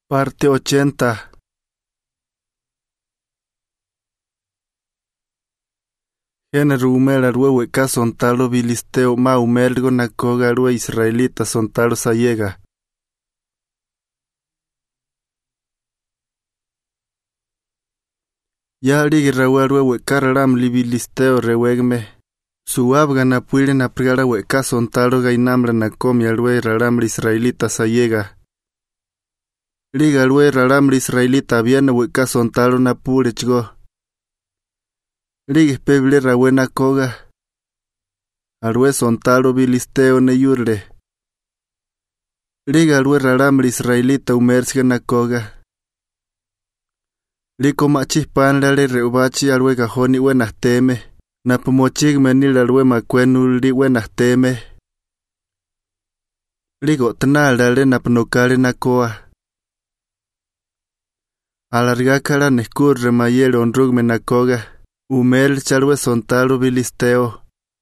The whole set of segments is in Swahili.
Parte 80. Género humel arwe ka sontalo bilisteo ma umelgo nakoga arwe israelita sontalo sayega. Ya ligi rawarwe wekararam libilisteo rewegme. Suabga na puile na prigara weka sontalo gainamla na komi arwe raram israelita sayega. Liga arwe raram israelita viene weka sontalo na pule chgo. Liga pebile rawe na koga. Arwe sontalo bilisteo ne yurle. Liga arwe raram israelita umersga na koga. Liko machis panlale reubachi arwe gajoni wenahteme. Na pomochig menil arwe makwenu li wenahteme. Ligo tnalale na pnokale na koa. Alargakala neskurre mayel onrugme na koga. Umel charwe sontalo bilisteo.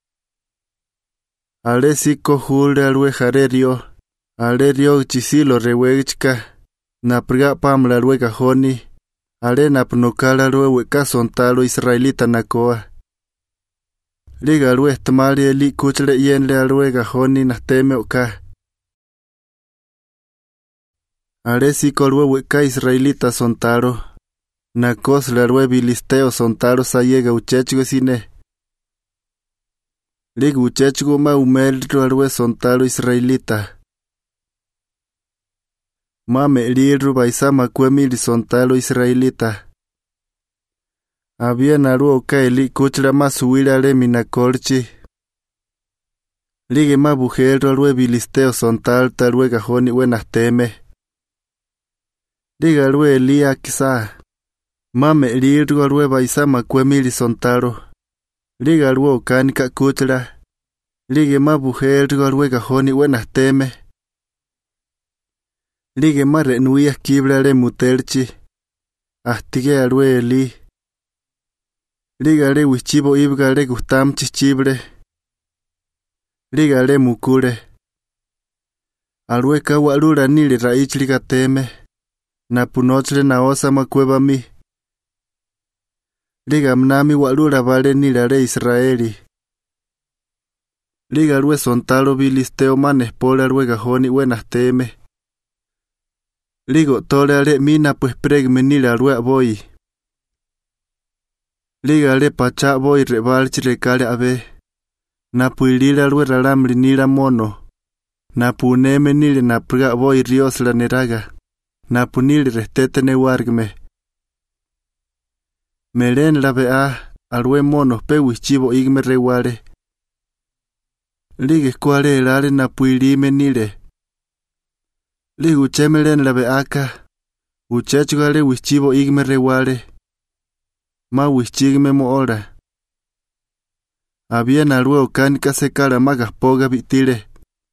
Ale siko hulde arwe jarerio. Ale rio chisilo rewechka. Na priga pamla arwe gajoni. Ale na pnokala arwe weka sontalo israelita na koa. Liga arwe tamali eli kuchle yenle arwe gajoni nahteme oka. Ale siko arwe weka israelita sontalo. Na kosle arwe bilisteo sontalo sayega uchechgo sine. Liga uchechgo ma umelro arwe sontalo israelita. Mame lirru baisama kwemili sontalo israelita. Había naru oka eli kuchla masuila le minakolchi. Liga ma bujero arwe bilisteo sontalo tarwe gajoni wenahteme. Liga arwe elia kisa. Mame lirru arwe baisama kwemili sontalo. Liga arwe okanika kuchla. Liga ma bujero arwe gajoni wenahteme. Liga ma renuia kibla le mutelchi. Ahtige arwe eli. Liga le wichibo ibga le gustam chichible. Liga le mukule. Arwe kawalura nili raichli gateme. Na punochle na osa makweba mi. Liga mnami walura vale nila le Israeli. Liga arwe sontalo bilisteo manespole arwe gajoni wenahteme. Ligo tole ale mina pues pregme nila arwe aboy. Liga ale pacha boy rebalchi rekale abe. Na puilila arwe ralamri nila mono. Na puneme nile na priga boy rios la neraga. Na punili restete ne wargme. Melen la bea arwe mono pe wichibo igme rewale. Liga eskuale elale na puilime nile. Liga uchemelen la beaka. Uchechgale wichibo igme rewale. Ma wichigme mo ora. Había narwe okanika sekara magaspoga bitile.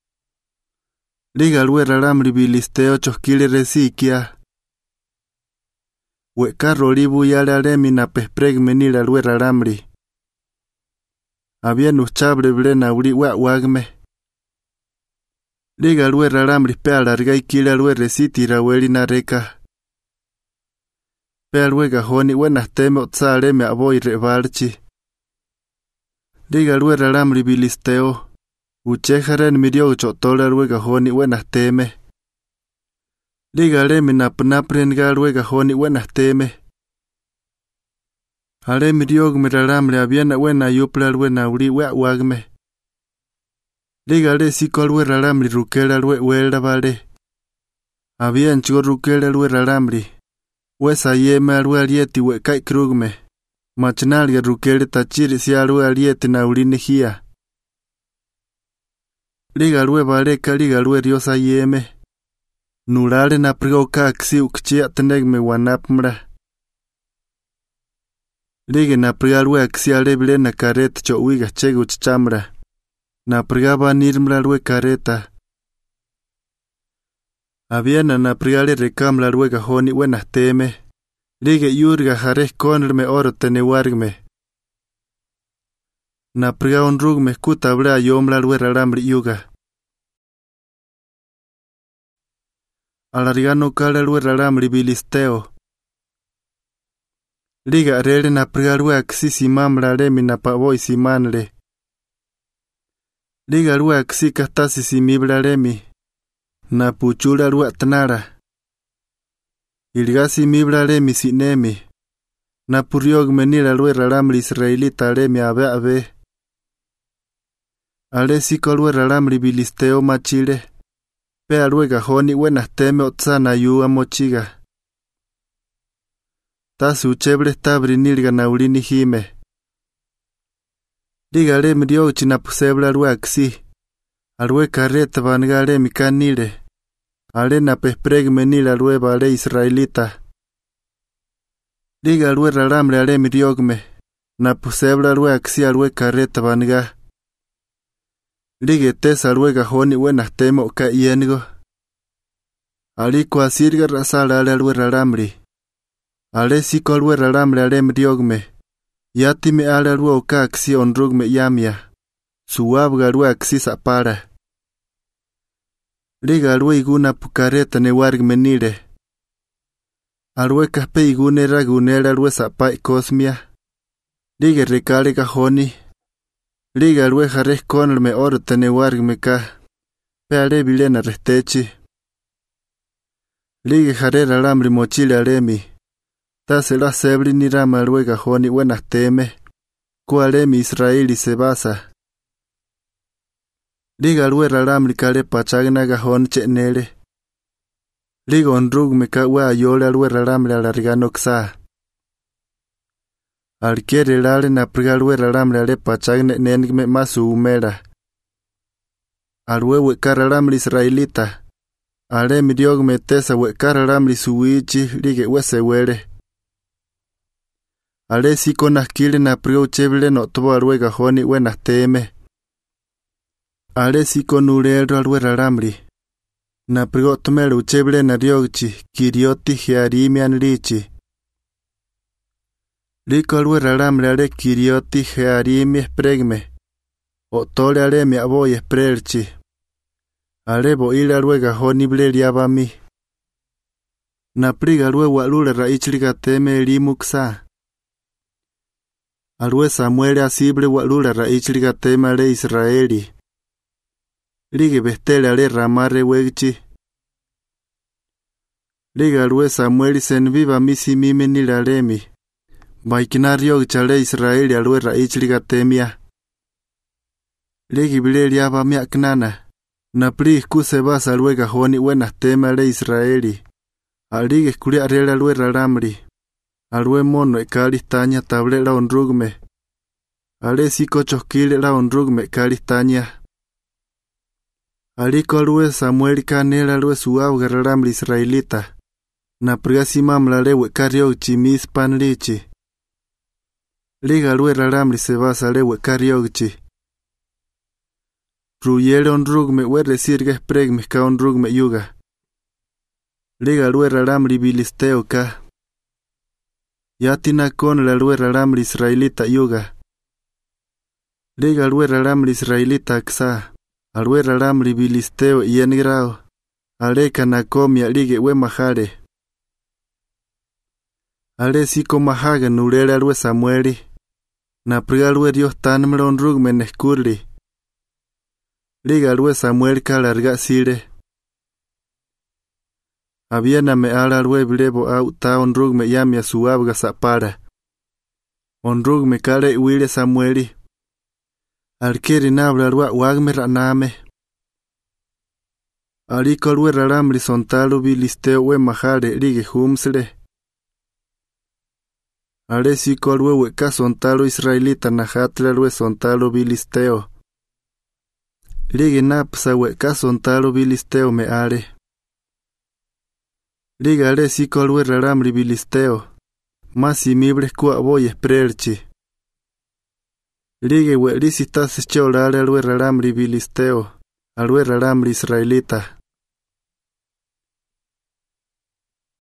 Liga alwe raramri bilisteo choskile resikia. Weka rolibu yale alemi na pespregme nila alwe raramri. Había nuchabre ble na uri wagme. Liga alwe raramri pe alarga ikile alwe resiti raweli na reka. Pe alwe gajoni wenahteme otzaleme aboy rebalchi. Liga alwe raramri bilisteo. Uchejaren mirio chotole alwe gajoni wenahteme. Liga aleme napnaprenga alwe gajoni wenahteme. Ale mirio gmiraramre abiena wena yuple alwe na uri wagme. Liga ale siko alwe raramri rukele alwe wela vale. Había chigo rukele alwe raramri. Wesa yeme alwe alieti wekai krugme. Machnalga rukele tachiri si alwe alieti na urine hia. Liga alwe valeka liga alwe riosa yeme. Nurale na prigoka aksi ukchia tenegme wanapmra. Liga na priga alwe aksi alebile na kareta cho uiga chego chichamra. Na priga vanirmra alwe kareta. Aviena na priga le rekamla alwe gajoni wenahteme. Liga yurga jares konrme oro tenewargme. Na priga onrugme kutabla yomla alwe raramri yuga. alarigano kale lwe ralamri bilisteo. Liga rele na prigalwe aksi simamra remi na pavo isimanle. Liga lwe aksi katasi simibra remi na puchula lwe atnara. Ilgasi mibra remi sinemi na puriog menila lwe ralamri israelita remi abe. Ale siko lwe ralamri bilisteo machile. Pe alwe gajoni wena teme otsana yu amochiga. Tasu chebre tabri nilga na ulini hime. Liga le mrio china pusebla alwe aksi. Alwe kareta vangale mikanile. Ale na pespreg menila alwe vale israelita. Liga alwe ralamre ale miriogme. Na pusebla alwe aksi alwe kareta vanga. Liga tesa alwe gajoni wena teme oka yengo. Aliko asirga rasala ale alwe ralamri. Ale siko alwe ralamre ale mriogme. Yatime ale alwe oka aksi onrugme yamia. Suabga alwe aksi sapara. Liga alwe iguna pukareta ne wargme nile. Alwe kaspe igune ragunera alwe sapai kosmia. Liga rekale gajoni. Liga alwe jares konelme orte ne wargme ka. Pe ale bilena restechi. Liga jare ralamri mochile alemi. Tasela sebri ni rama alwe gajoni buenas teme. Kualemi Israeli se basa. Liga alwe ralamri kale pachagna gajoni chenele. Liga onrugme ka we ayole alwe ralamri alargano ksa. Alkere lale na priga alwe ralamri ale pachagna nengme masu umera. Alwe weka ralamri israelita. Ale miriogme tesa weka ralamri suwichi lige wese wele. Ale siko naskile na prigo chebile no tobo alwe gajoni wena teme. Ale siko nurelo alwe ralamri. Na prigo tomele uchebile na riogchi, kirioti jearimi anrichi. Liko alwe ralamri ale kirioti jearimi espregme. Otole ale mi aboy esprelchi. Ale bo ile alwe gajoni ble liabami. Na priga alwe walule raichliga teme elimuksa. Alwe Samuel asible walula raichliga tema le Israeli. Lige bestele ale ramare wegchi. Liga alwe Samuel sen viva misi mime nilalemi. Baikinario chale Israeli alwe raichliga temia. Lige bile liaba miaknana. Na pri kuse basa alwe gajoni buenas tema le Israeli. Alige skuli arela alwe ralamri. Alwe mono ekalistaña table la onrugme. Ale siko choskile la onrugme ekalistaña. Aliko alwe Samuel kanela alwe suabga ralamri israelita. Na prigasimamla le wekario chimis panlichi. Liga alwe ralamri se basa le wekario chi. Ruyele onrugme we resirga espregme ka onrugme yuga. Liga alwe ralamri bilisteo ka. Yatina con la alwe ralamri israelita yuga. Liga alwe ralamri israelita ksa. Alwe ralamri bilisteo yengrao. Aleka nakomia lige we mahare. Ale siko mahaga nurele alwe Samueli. Na priga alwe Dios tanmre onrugme neskurli. Liga alwe Samuel ka larga sire. Abiena me ala alwe bilebo au ta onrugme yamia suabga sapara. Onrugme kale wile Samueli. Alkeri nabla alwa wagme raname. Aliko alwe ralamri sontalo bilisteo we mahare lige humsle. Ale siko alwe weka sontalo israelita nahatle alwe sontalo bilisteo. Lige napsa weka sontalo bilisteo me ale. Liga ale siko alwe ralamri bilisteo. Masi mibles kua boy esprelchi. Liga we lisistas cholale alwe ralamri bilisteo. Alwe ralamri israelita.